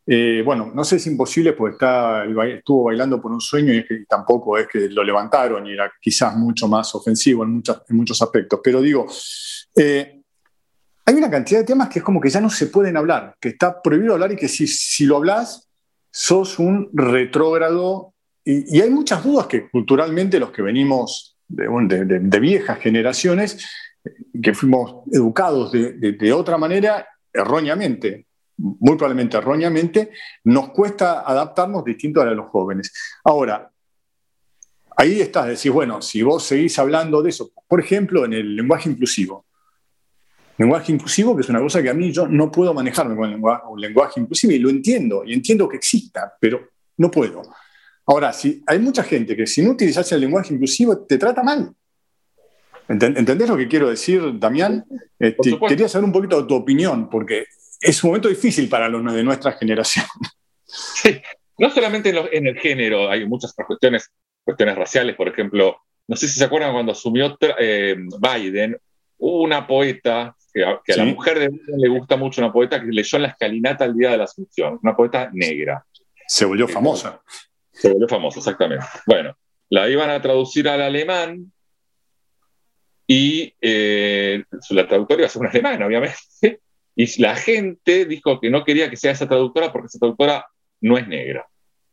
Eh, bueno, no sé si es imposible, porque está, estuvo bailando por un sueño y, y tampoco es que lo levantaron y era quizás mucho más ofensivo en, muchas, en muchos aspectos. Pero digo, eh, hay una cantidad de temas que es como que ya no se pueden hablar, que está prohibido hablar y que si, si lo hablas, sos un retrógrado. Y, y hay muchas dudas que culturalmente los que venimos de, de, de, de viejas generaciones, que fuimos educados de, de, de otra manera, erróneamente, muy probablemente erróneamente, nos cuesta adaptarnos distinto a los jóvenes. Ahora, ahí estás, decís, bueno, si vos seguís hablando de eso, por ejemplo, en el lenguaje inclusivo. Lenguaje inclusivo, que es una cosa que a mí yo no puedo manejarme con el lenguaje, un lenguaje inclusivo, y lo entiendo, y entiendo que exista, pero no puedo. Ahora, si hay mucha gente que si no utilizas el lenguaje inclusivo te trata mal. ¿Entendés lo que quiero decir, Damián? Este, quería saber un poquito de tu opinión, porque es un momento difícil para los de nuestra generación. Sí, no solamente en, lo, en el género, hay muchas otras cuestiones, cuestiones raciales, por ejemplo, no sé si se acuerdan cuando asumió eh, Biden, hubo una poeta, que, a, que a ¿sí? la mujer de Biden le gusta mucho, una poeta que leyó en la escalinata el día de la Asunción, una poeta negra. Se volvió famosa. Se volvió famosa, exactamente. Bueno, la iban a traducir al alemán, y eh, la traductora iba a ser una alemana, obviamente, y la gente dijo que no quería que sea esa traductora porque esa traductora no es negra.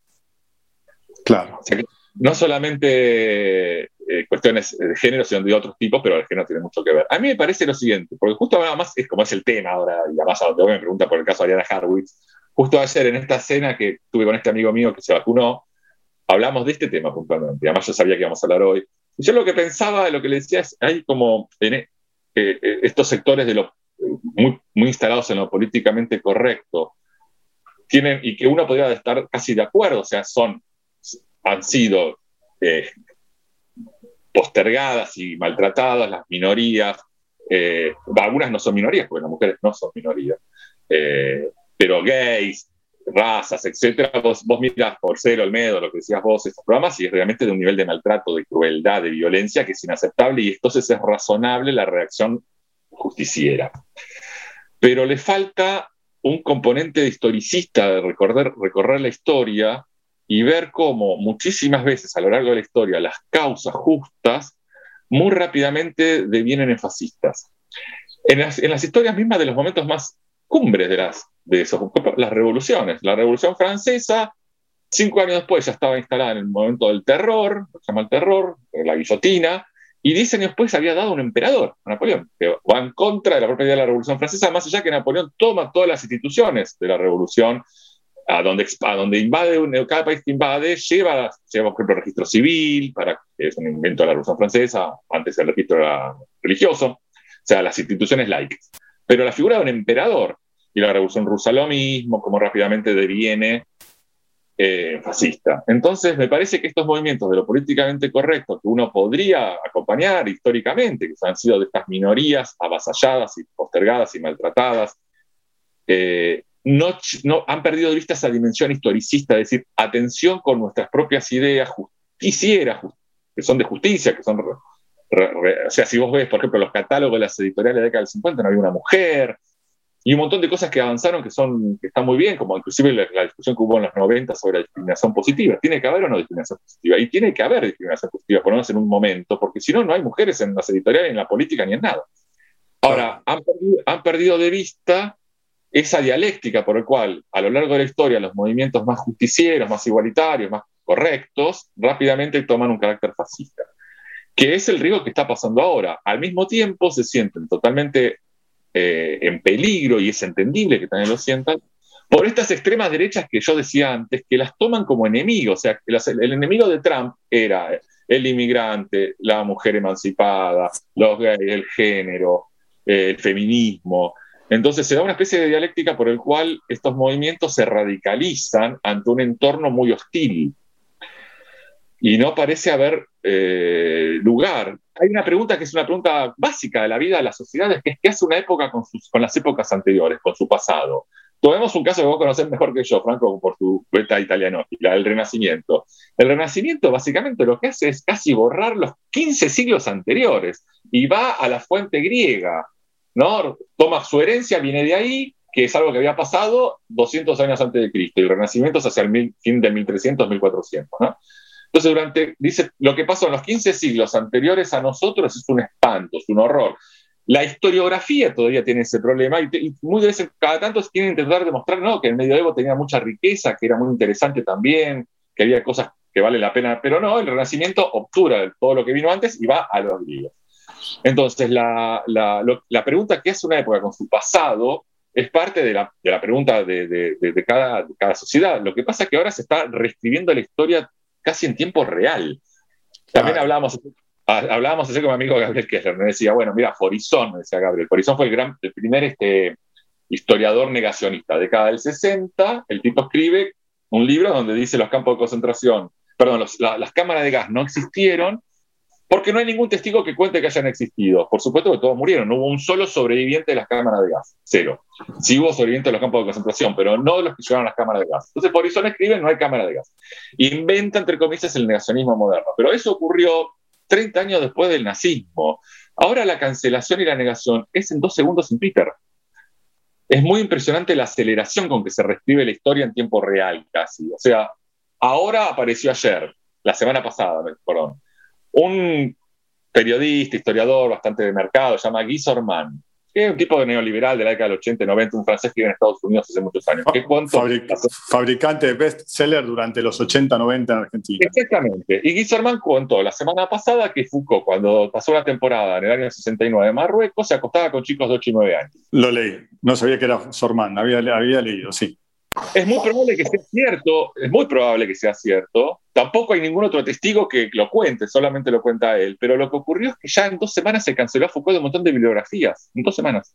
Claro. O sea que no solamente eh, cuestiones de género, sino de otros tipos, pero el género tiene mucho que ver. A mí me parece lo siguiente, porque justo ahora más es como es el tema ahora, y además a me pregunta por el caso de Ariana Harwitz, justo ayer en esta cena que tuve con este amigo mío que se vacunó, hablamos de este tema puntualmente, y además yo sabía que íbamos a hablar hoy. Y yo lo que pensaba, lo que le decía es, hay como en eh, eh, estos sectores de lo, muy, muy instalados en lo políticamente correcto, tienen, y que uno podría estar casi de acuerdo, o sea, son, han sido eh, postergadas y maltratadas las minorías, eh, algunas no son minorías, porque las mujeres no son minorías, eh, pero gays, razas, etcétera, vos, vos mirás Porcel, Olmedo, lo que decías vos, estos programas, y es realmente de un nivel de maltrato, de crueldad, de violencia, que es inaceptable, y entonces es razonable la reacción justiciera. Pero le falta un componente de historicista, de recorrer, recorrer la historia y ver cómo muchísimas veces a lo largo de la historia las causas justas muy rápidamente devienen en fascistas. En las, en las historias mismas de los momentos más cumbres de las de esos, las revoluciones. La Revolución Francesa, cinco años después ya estaba instalada en el momento del terror, lo que se llama el terror, la guillotina, y diez años después había dado un emperador, Napoleón, que va en contra de la propia idea de la Revolución Francesa, más allá que Napoleón toma todas las instituciones de la Revolución, a donde, a donde invade, un, cada país que invade, lleva, lleva, por ejemplo, el registro civil, para, que es un invento de la Revolución Francesa, antes el registro era religioso, o sea, las instituciones laicas. Pero la figura de un emperador, y la Revolución Rusa lo mismo, como rápidamente deviene eh, fascista. Entonces, me parece que estos movimientos de lo políticamente correcto que uno podría acompañar históricamente, que han sido de estas minorías avasalladas y postergadas y maltratadas, eh, no, no han perdido de vista esa dimensión historicista, es decir, atención con nuestras propias ideas justicieras, just, que son de justicia, que son... Re, re, o sea, si vos ves, por ejemplo, los catálogos de las editoriales de la década del cincuenta, no había una mujer, y un montón de cosas que avanzaron que, son, que están muy bien, como inclusive la, la discusión que hubo en los noventa sobre la discriminación positiva. ¿Tiene que haber o no discriminación positiva? Y tiene que haber discriminación positiva, por lo menos en un momento, porque si no, no hay mujeres en las editoriales, ni en la política, ni en nada. Ahora, han perdido, han perdido de vista esa dialéctica por la cual, a lo largo de la historia, los movimientos más justicieros, más igualitarios, más correctos, rápidamente toman un carácter fascista, que es el riesgo que está pasando ahora. Al mismo tiempo, se sienten totalmente... Eh, en peligro, y es entendible que también lo sientan, por estas extremas derechas que yo decía antes, que las toman como enemigos. O sea, que las, el enemigo de Trump era el inmigrante, la mujer emancipada, los gays, el género, eh, el feminismo. Entonces se da una especie de dialéctica por el cual estos movimientos se radicalizan ante un entorno muy hostil. Y no parece haber eh, lugar. Hay una pregunta que es una pregunta básica de la vida de las sociedades, que es ¿qué hace una época con, sus, con las épocas anteriores, con su pasado? Tomemos un caso que vos conocés mejor que yo, Franco, por tu beta italianófila, el Renacimiento. El Renacimiento básicamente lo que hace es casi borrar los quince siglos anteriores y va a la fuente griega, ¿no? Toma su herencia, viene de ahí, que es algo que había pasado doscientos años antes de Cristo, y el Renacimiento es hacia el mil, fin del mil trescientos, mil cuatrocientos, ¿no? Entonces, durante, dice, lo que pasó en los quince siglos anteriores a nosotros es un espanto, es un horror. La historiografía todavía tiene ese problema, y, te, y muy de vez en cada tanto quieren intentar demostrar, no, que el medioevo tenía mucha riqueza, que era muy interesante también, que había cosas que vale la pena, pero no, el Renacimiento obtura todo lo que vino antes y va a los griegos. Entonces, la, la, lo, la pregunta que hace una época con su pasado es parte de la, de la pregunta de, de, de, de, cada, de cada sociedad. Lo que pasa es que ahora se está reescribiendo la historia casi en tiempo real. También ah. hablábamos, hablábamos ayer con mi amigo Gabriel Kessler, me decía, bueno, mira, Forizon, me decía Gabriel, Forizon fue el, gran, el primer este, historiador negacionista. Década del sesenta, el tipo escribe un libro donde dice los campos de concentración, perdón, los, la, las cámaras de gas no existieron porque no hay ningún testigo que cuente que hayan existido. Por supuesto que todos murieron, no hubo un solo sobreviviente de las cámaras de gas, cero. Sí hubo sobrevivientes de los campos de concentración, pero no los que llegaron a las cámaras de gas. Entonces, por eso escriben, no hay cámara de gas. Inventa, entre comillas, el negacionismo moderno. Pero eso ocurrió treinta años después del nazismo. Ahora la cancelación y la negación es en dos segundos en Twitter. Es muy impresionante la aceleración con que se reescribe la historia en tiempo real, casi. O sea, ahora apareció ayer, la semana pasada, perdón, un periodista, historiador bastante de mercado, se llama Guy Sorman, que es un tipo de neoliberal de la década del ochenta y noventa, un francés que vive en Estados Unidos hace muchos años. ¿Qué Fabric fabricante de bestseller durante los ochenta noventa en Argentina. Exactamente. Y Guy Sorman contó la semana pasada que Foucault, cuando pasó la temporada en el año sesenta y nueve en Marruecos, se acostaba con chicos de ocho y nueve años. Lo leí. No sabía que era Sorman. Había, había leído, sí. Es muy probable que sea cierto, es muy probable que sea cierto. Tampoco hay ningún otro testigo que lo cuente, solamente lo cuenta él. Pero lo que ocurrió es que ya en dos semanas se canceló a Foucault de un montón de bibliografías. En dos semanas.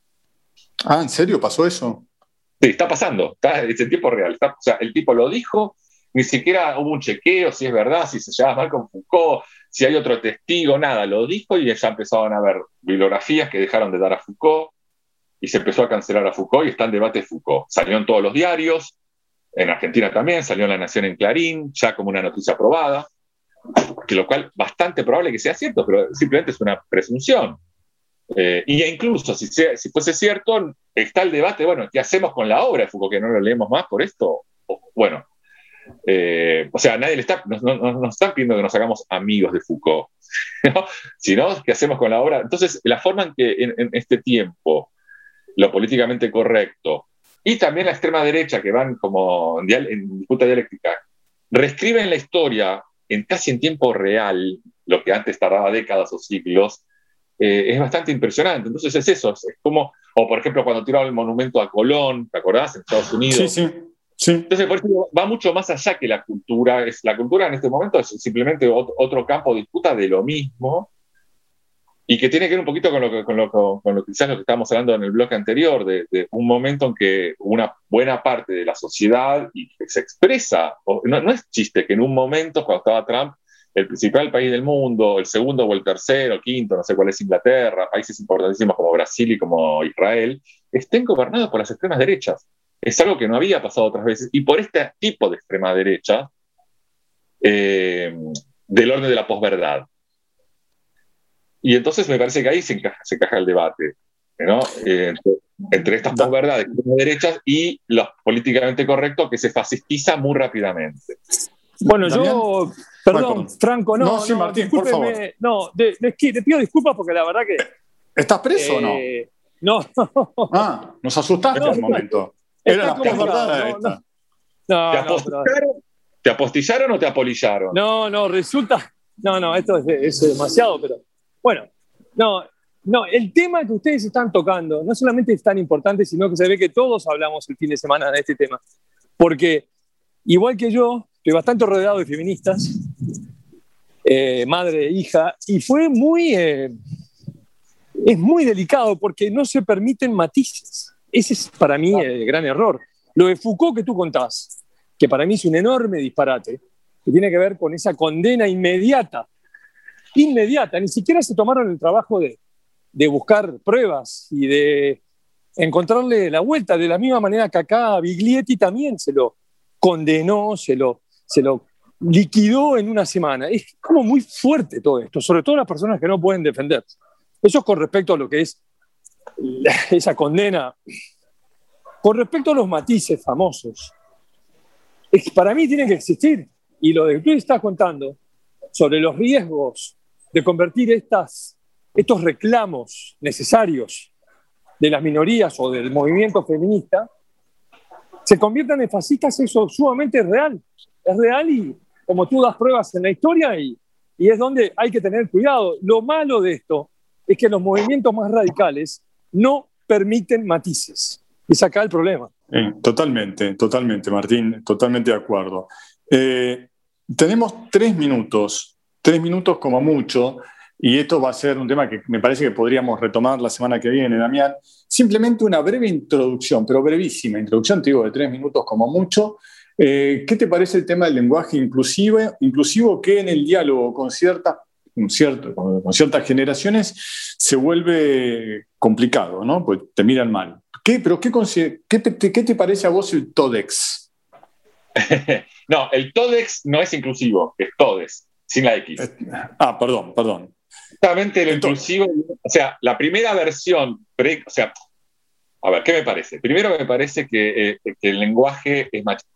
Ah, ¿en serio pasó eso? Sí, está pasando. Está, es en tiempo real. Está, o sea, el tipo lo dijo, ni siquiera hubo un chequeo si es verdad, si se llama mal con Foucault, si hay otro testigo, nada. Lo dijo y ya empezaron a haber bibliografías que dejaron de dar a Foucault. Y se empezó a cancelar a Foucault y está en debate Foucault. Salió en todos los diarios, en Argentina también, salió en La Nación en Clarín, ya como una noticia aprobada, que lo cual bastante probable que sea cierto, pero simplemente es una presunción. Eh, y incluso si, sea, si fuese cierto, está el debate, bueno, ¿qué hacemos con la obra de Foucault? ¿Que no lo leemos más por esto? O, bueno, eh, o sea, nadie le está, nos, nos, nos están pidiendo que nos hagamos amigos de Foucault, ¿no? Sino, ¿qué hacemos con la obra? Entonces, la forma en que en, en este tiempo lo políticamente correcto, y también la extrema derecha, que van como en, en disputa dialéctica, reescriben la historia en casi en tiempo real, lo que antes tardaba décadas o siglos, eh, es bastante impresionante. Entonces es eso, es como, o por ejemplo cuando tiraron el monumento a Colón, ¿te acordás? En Estados Unidos. Sí, sí. Sí. Entonces por eso va mucho más allá que la cultura. Es, la cultura en este momento es simplemente otro, otro campo de disputa de lo mismo, y que tiene que ver un poquito con lo que, con lo, con, con lo, quizás lo que estábamos hablando en el bloque anterior, de, de un momento en que una buena parte de la sociedad y que se expresa, o, no, no es chiste que en un momento, cuando estaba Trump, el principal país del mundo, el segundo o el tercero, quinto, no sé cuál es Inglaterra, países importantísimos como Brasil y como Israel, estén gobernados por las extremas derechas. Es algo que no había pasado otras veces, y por este tipo de extrema derecha, eh, del orden de la posverdad. Y entonces me parece que ahí se encaja, se encaja el debate, ¿no? Eh, entre, entre estas posverdades de derechas y los políticamente correctos, que se fascistiza muy rápidamente. Bueno, yo, perdón, Marco. Franco, no, No, sí, no, Martín, por favor. No, te, te, te pido disculpas porque la verdad que... ¿Estás preso eh, o no? No. Ah, nos asustaste No, un momento. Era la como posverdad no, esta. no, no, ¿Te no, apostillaron, pero- ¿Te apostillaron o te apolillaron? no, no, resulta... No, no, esto es, es demasiado, pero... Bueno, no, no, el tema que ustedes están tocando no solamente es tan importante, sino que se ve que todos hablamos el fin de semana de este tema. Porque, igual que yo, estoy bastante rodeado de feministas, eh, madre e hija, y fue muy... Eh, es muy delicado porque no se permiten matices. Ese es para mí el gran error. Lo de Foucault que tú contás, que para mí es un enorme disparate, que tiene que ver con esa condena inmediata, inmediata, ni siquiera se tomaron el trabajo de, de buscar pruebas y de encontrarle la vuelta, de la misma manera que acá a Biglietti también se lo condenó, se lo, se lo liquidó en una semana. Es como muy fuerte todo esto, sobre todo las personas que no pueden defenderse. Eso es con respecto a lo que es esa condena Con respecto a los matices famosos, es, para mí tienen que existir. Y lo que tú estás contando sobre los riesgos de convertir estas, estos reclamos necesarios de las minorías o del movimiento feminista se conviertan en fascistas, eso sumamente es real. Es real y como tú das pruebas en la historia y, y es donde hay que tener cuidado. Lo malo de esto es que los movimientos más radicales no permiten matices. Y es acá el problema. Eh, totalmente, totalmente, Martín, totalmente de acuerdo. Eh, tenemos tres minutos, tres minutos como mucho, y esto va a ser un tema que me parece que podríamos retomar la semana que viene, Damián. Simplemente una breve introducción, pero brevísima introducción, te digo, de tres minutos como mucho. Eh, ¿Qué te parece el tema del lenguaje inclusivo, inclusivo que en el diálogo con, cierta, con, cierto, con, con ciertas generaciones se vuelve complicado, ¿no? Pues te miran mal. ¿Qué, pero qué, qué, te, ¿Qué te parece a vos el TODEX? No, el TODEX no es inclusivo, es TODES, sin la X. Ah, perdón, perdón. Exactamente, el inclusivo, o sea, la primera versión, pre, o sea, a ver, ¿qué me parece? Primero me parece que, eh, que el lenguaje es machista.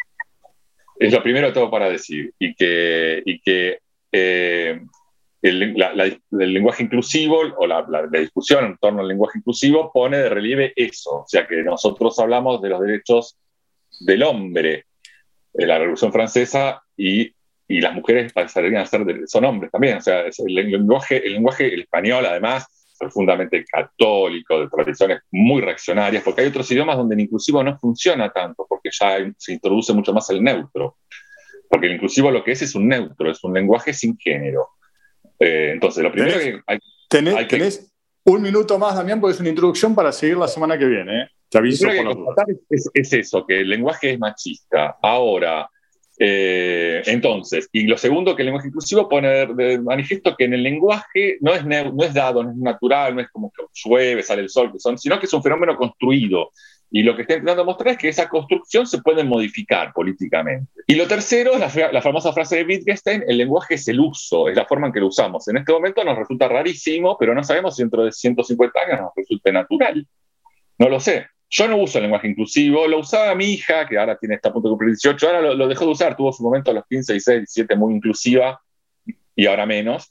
Es lo primero que tengo para decir. Y que, y que eh, el, la, la, el lenguaje inclusivo o la, la, la discusión en torno al lenguaje inclusivo pone de relieve eso. O sea, que nosotros hablamos de los derechos del hombre de la Revolución Francesa y, y las mujeres pasarían a ser de, son hombres también. O sea, el, el, lenguaje, el lenguaje, el español, además, profundamente católico, de tradiciones muy reaccionarias, porque hay otros idiomas donde el inclusivo no funciona tanto, porque ya se introduce mucho más el neutro. Porque el inclusivo lo que es es un neutro, es un lenguaje sin género. Eh, entonces, lo primero ¿Tenés, que hay, tenés, hay que... tenés un minuto más, Damián, porque es una introducción para seguir la semana que viene. ¿eh? Te aviso por las dudas. Es, es eso, que el lenguaje es machista. Ahora, eh, entonces, y lo segundo, que el lenguaje inclusivo pone de, de manifiesto que en el lenguaje no es, ne- no es dado, no es natural, no es como que llueve, sale el sol, que son, sino que es un fenómeno construido. Y lo que está intentando mostrar es que esa construcción se puede modificar políticamente. Y lo tercero es la, la famosa frase de Wittgenstein: el lenguaje es el uso, es la forma en que lo usamos. En este momento nos resulta rarísimo, pero no sabemos si dentro de ciento cincuenta años nos resulte natural. No lo sé. Yo no uso el lenguaje inclusivo, lo usaba mi hija, que ahora tiene, está a punto de cumplir dieciocho, ahora lo, lo dejó de usar, tuvo su momento a los quince, dieciséis, diecisiete muy inclusiva, y ahora menos.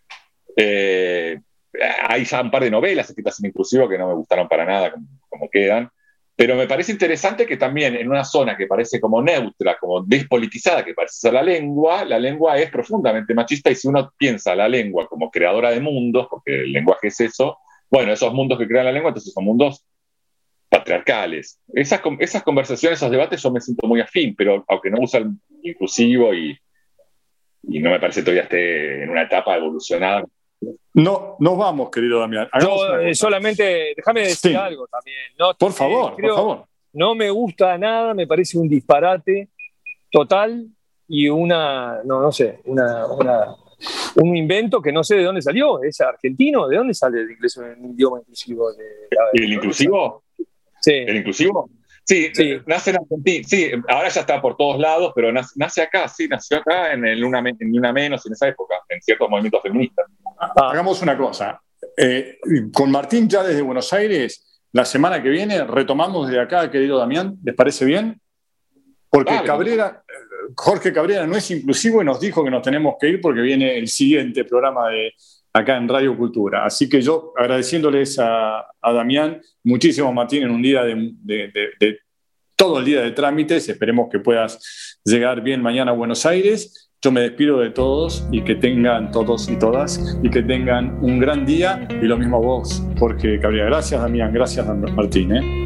Eh, hay ya un par de novelas escritas en inclusivo que no me gustaron para nada, como, como quedan, pero me parece interesante que también en una zona que parece como neutra, como despolitizada, que parece ser la lengua, la lengua es profundamente machista, y si uno piensa la lengua como creadora de mundos, porque el lenguaje es eso, bueno, esos mundos que crean la lengua, entonces son mundos patriarcales. Esas, esas conversaciones, esos debates, yo me siento muy afín, pero aunque no usa el inclusivo y, y no me parece todavía esté en una etapa evolucionada. No, nos vamos, querido Damián. Yo eh, solamente, déjame decir sí. algo también. No, por favor, eh, creo, por favor. No me gusta nada, me parece un disparate total y una, no, no sé, una, una, un invento que no sé de dónde salió. ¿Es argentino? ¿De dónde sale el inglés en un idioma inclusivo? De, ¿Y el inclusivo? Sí. ¿El inclusivo? Sí, sí, nace en Argentina. Sí, ahora ya está por todos lados, pero nace, nace acá, sí, nació acá en el una, en una menos en esa época, en ciertos movimientos feministas. Ah. Hagamos una cosa. Eh, con Martín ya desde Buenos Aires, la semana que viene retomamos de acá, querido Damián, ¿les parece bien? Porque vale. Cabrera, Jorge Cabrera no es inclusivo y nos dijo que nos tenemos que ir porque viene el siguiente programa de acá en Radio Cultura. Así que yo, agradeciéndoles a, a Damián, muchísimo, Martín, en un día de, de, de, de todo el día de trámites. Esperemos que puedas llegar bien mañana a Buenos Aires. Yo me despido de todos y que tengan todos y todas y que tengan un gran día. Y lo mismo a vos, Jorge Cabrera. Gracias, Damián. Gracias, Martín. ¿eh?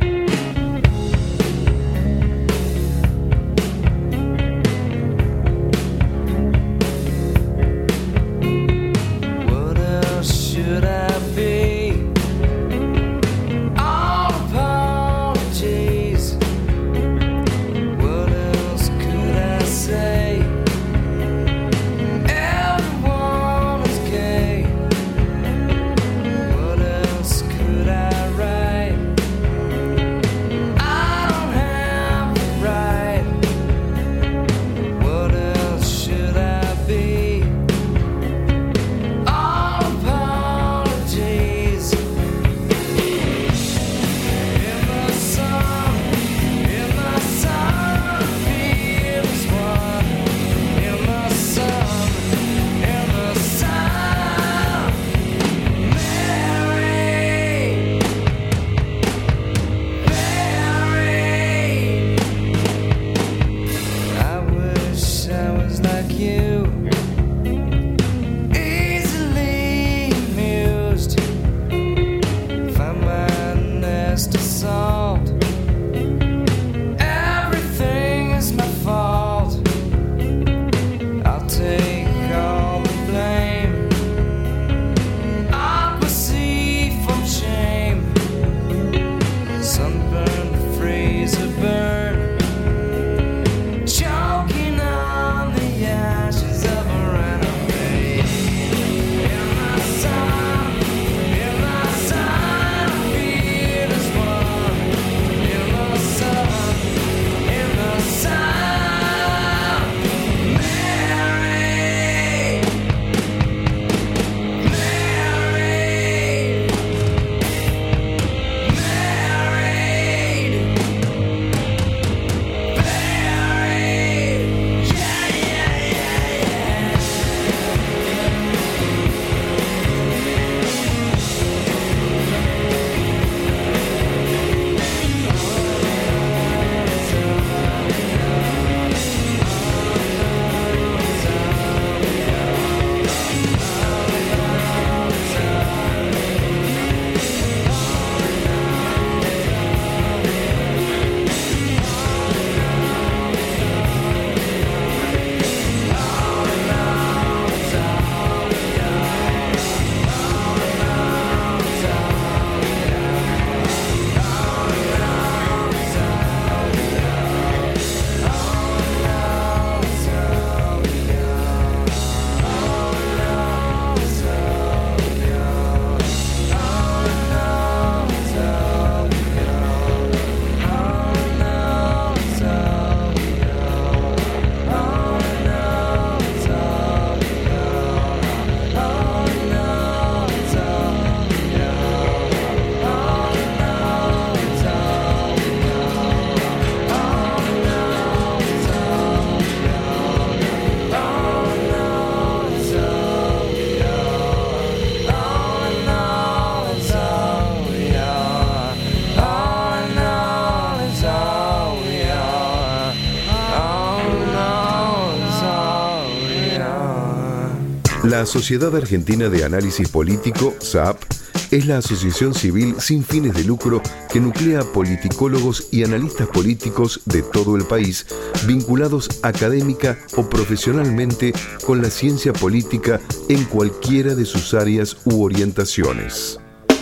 La Sociedad Argentina de Análisis Político, S A P, es la asociación civil sin fines de lucro que nuclea politicólogos y analistas políticos de todo el país, vinculados académica o profesionalmente con la ciencia política en cualquiera de sus áreas u orientaciones.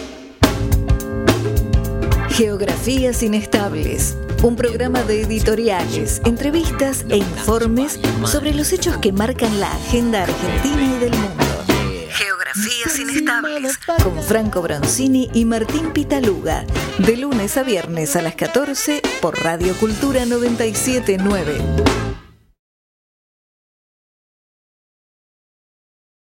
Geografías Inestables, un programa de editoriales, entrevistas e informes sobre los hechos que marcan la agenda argentina y del mundo. Geografías Inestables, con Franco Bronzini y Martín Pitaluga, de lunes a viernes a las catorce por Radio Cultura noventa y siete punto nueve.